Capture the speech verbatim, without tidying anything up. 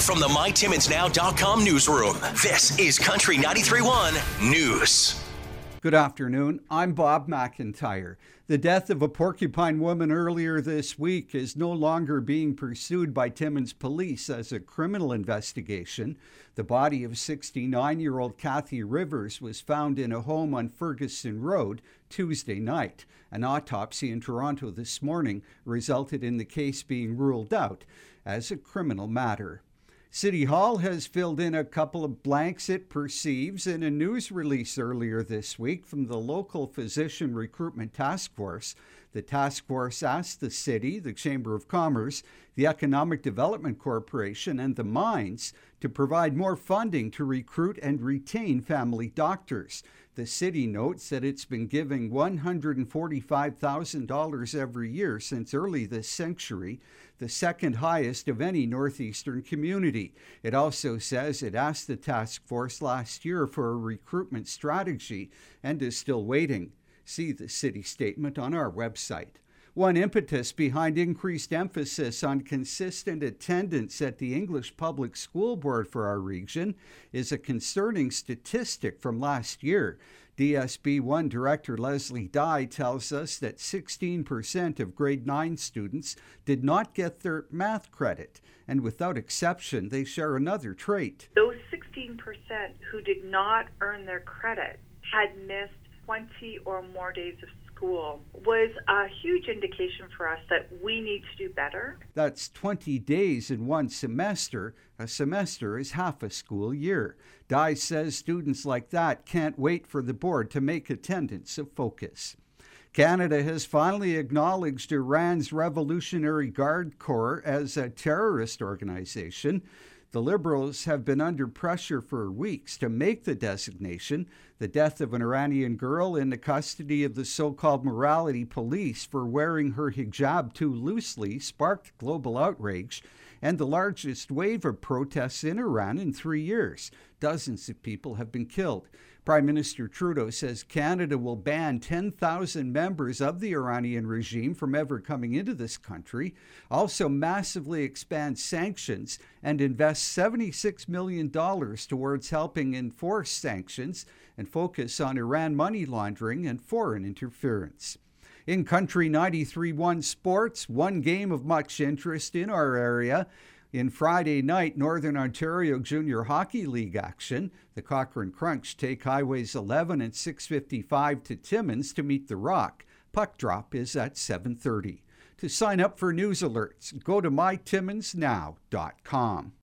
From the my timmins now dot com newsroom, this is Country ninety-three point one News. Good afternoon. I'm Bob McIntyre. The death of a Porcupine woman earlier this week is no longer being pursued by Timmins police as a criminal investigation. The body of sixty-nine-year-old Kathy Rivers was found in a home on Ferguson Road Tuesday night. An autopsy in Toronto this morning resulted in the case being ruled out as a criminal matter. City Hall has filled in a couple of blanks it perceives in a news release earlier this week from the local physician recruitment task force. The task force asked the city, the Chamber of Commerce, the Economic Development Corporation, and the mines to provide more funding to recruit and retain family doctors. The city notes that it's been giving one hundred forty-five thousand dollars every year since early this century, the second highest of any northeastern community. It also says it asked the task force last year for a recruitment strategy and is still waiting. See the city statement on our website. One impetus behind increased emphasis on consistent attendance at the English Public School Board for our region is a concerning statistic from last year. D S B one Director Leslie Dye tells us that sixteen percent of grade nine students did not get their math credit, and without exception, they share another trait. Those sixteen percent who did not earn their credit had missed twenty or more days of school was a huge indication for us that we need to do better. That's twenty days in one semester. A semester is half a school year. Dye says students like that can't wait for the board to make attendance a focus. Canada has finally acknowledged Iran's Revolutionary Guard Corps as a terrorist organization. The Liberals have been under pressure for weeks to make the designation. The death of an Iranian girl in the custody of the so-called morality police for wearing her hijab too loosely sparked global outrage and the largest wave of protests in Iran in three years. Dozens of people have been killed. Prime Minister Trudeau says Canada will ban ten thousand members of the Iranian regime from ever coming into this country, also massively expand sanctions and invest seventy-six million dollars towards helping enforce sanctions and focus on Iran money laundering and foreign interference. In Country ninety-three point one sports, one game of much interest in our area. In Friday night Northern Ontario Junior Hockey League action, the Cochrane Crunch take Highways eleven and six fifty-five to Timmins to meet the Rock. Puck drop is at seven thirty. To sign up for news alerts, go to my timmins now dot com.